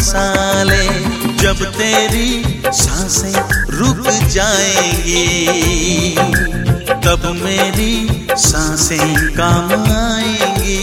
बसा ले। जब तेरी सांसें रुक जाएंगी तब मेरी सांसें काम आएंगी।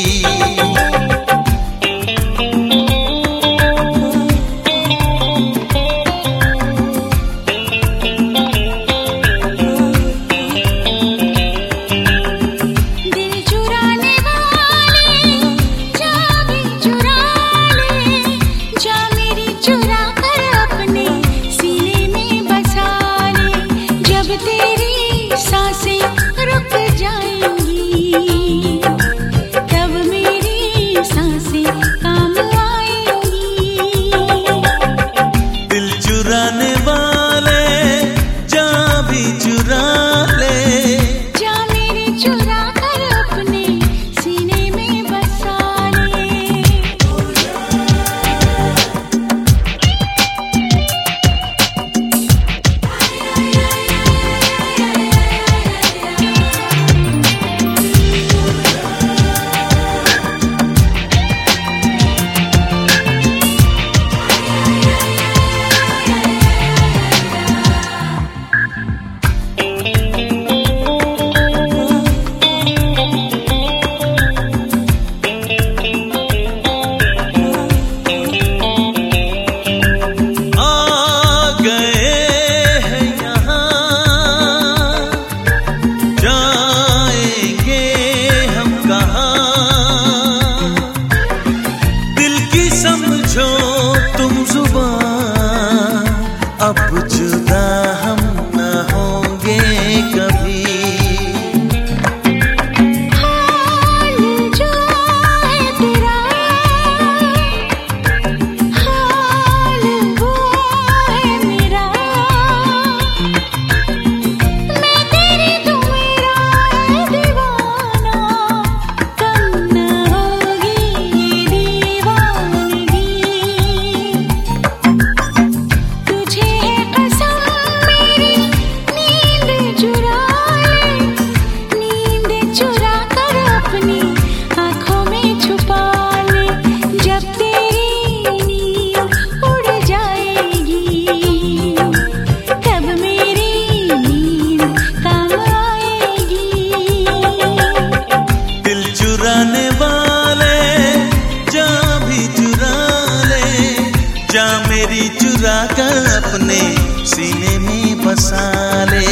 अब जुदा हम न होंगे कभी। हाल जो है तेरा, हाल वो है मेरा। मैं तेरी तू मेरा दीवाना, कम न होगी दीवानगी। चुराने वाले जा भी चुरा ले, जा मेरी चुरा कर अपने सीने में बसा ले।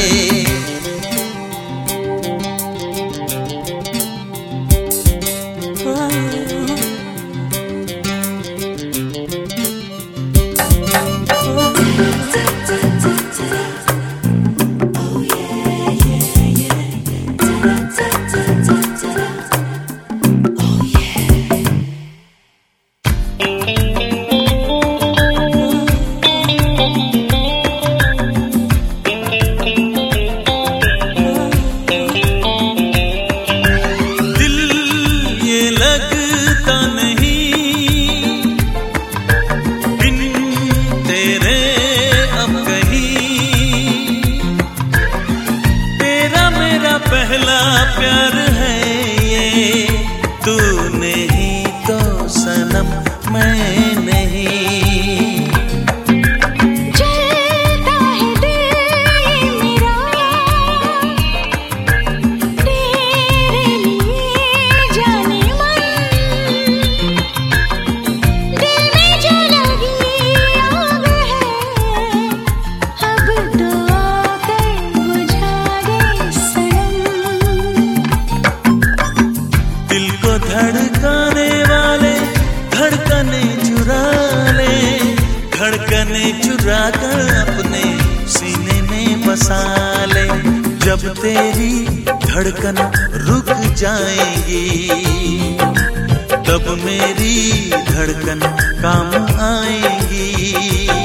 लगता नहीं बिन तेरे अब कहीं, तेरा मेरा पहला प्यार है ये, तू नहीं तो सनम मैं नहीं। धड़काने वाले धड़कने चुरा ले, धड़कने चुरा कर अपने सीने में बसा ले। जब तेरी धड़कन रुक जाएगी तब मेरी धड़कन काम आएगी।